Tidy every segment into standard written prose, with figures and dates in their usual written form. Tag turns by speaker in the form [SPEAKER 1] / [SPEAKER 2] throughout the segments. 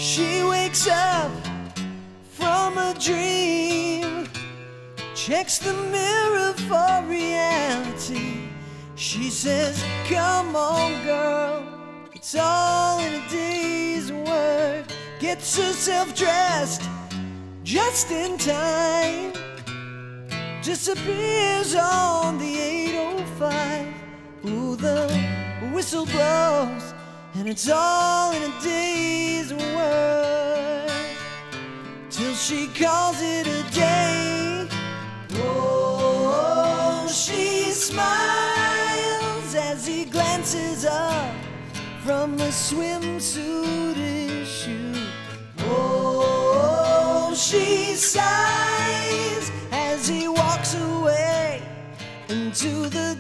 [SPEAKER 1] She wakes up from a dream, checks the mirror for reality. She says, come on girl, it's all in a day's work. Gets herself dressed just in time, disappears on the 805. Ooh, the whistle blows, and it's all in a day's work, till she calls it a day. Oh, she smiles as he glances up from the swimsuit issue. Oh, she sighs as he walks away into the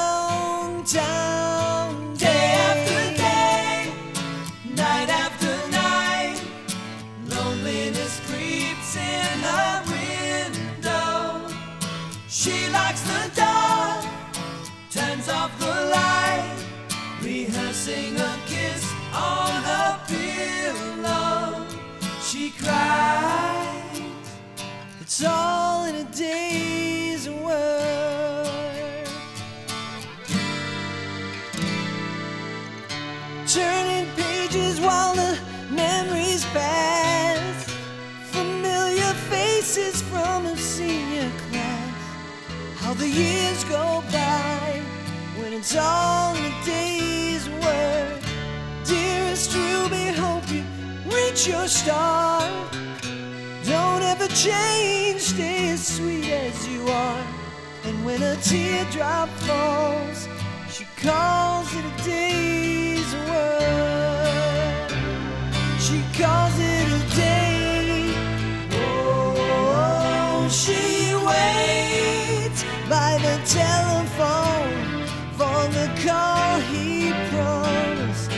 [SPEAKER 1] downtown. Day after day, night after night, loneliness creeps in her window. She locks the door, turns off the light, rehearsing a kiss on her pillow. She cries, it's all in a day's work. Turning pages while the memories pass, familiar faces from a senior class. How the years go by when it's all in a day's work. Dearest Ruby, hope you reach your star. Don't ever change, stay as sweet as you are. And when a teardrop falls, she calls it a day's work. She calls it a day. Oh, she waits by the telephone for the call he promised.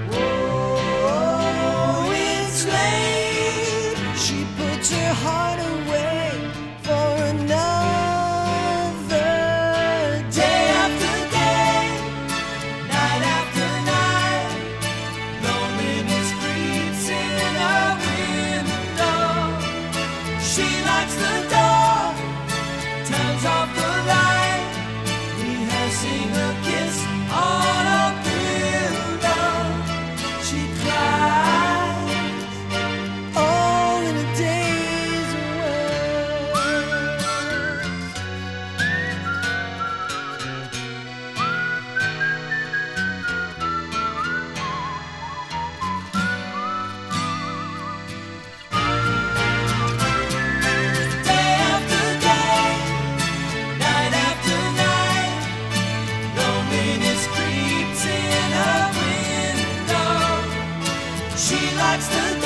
[SPEAKER 1] Oh, it's late. She puts her heart away for another day. After day, night after night, loneliness creeps in her window. She locks the door, turns off the light, rehearsing a kiss on a pillow. She cries, all in a day's work. Day after day, night after night, loneliness creeps in her window. She locks the